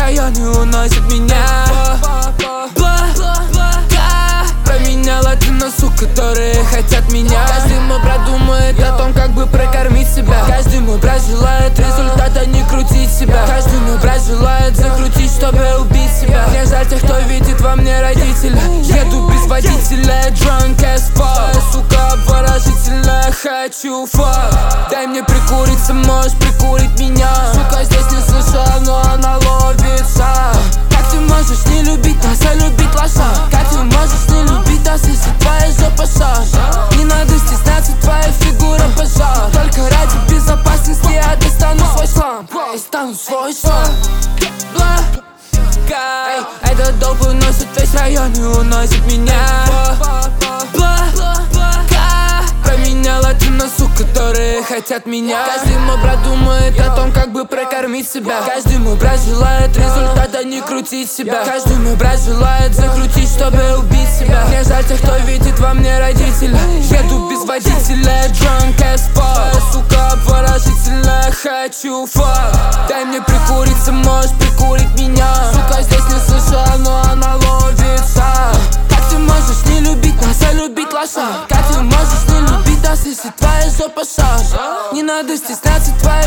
районы уносят меня. Променяла ты на сук, которые хотят меня. Каждый мой брат думает о том, как бы прокормить себя. Каждый мой брат желает результата, не крутить себя. Каждый мой брат желает закрутить, чтобы убить себя. Мне жаль тех, кто видит во мне родителя. Еду без водителя, drunk as fuck. Сука, обворожительная, хочу fuck. Дай мне прикуриться, можешь прикурить меня. Сука, здесь не слышала, но она ловит шаг. Как ты можешь не любить нас, а любить лоша? Как ты можешь не любить нас, если твоя жопа шаш? Не надо стесняться, твоя фигура пожар. Только ради безопасности я достану свой шлам. Достану свой шлам. Этот доп уносит весь район и уносит меня. Променяла ты на сук, которые хотят меня. Каждый мой брат думает о том, как бы прокормить себя. Каждый мой брат желает результата, не крутить себя. Каждый мой брат желает закрутить, чтобы убить себя. Мне жаль тех, кто видит во мне родителя. Еду без водителя, drunk as fuck. Сука, обворожительная, хочу fuck. Дай мне прикуриться, можешь прикурить меня. Сука, здесь не слышала, но она ловит шаг. Как ты можешь не любить нас, а любить лоша? Как ты можешь не любить нас, если твоя жопа шаш? Не надо стесняться, твоя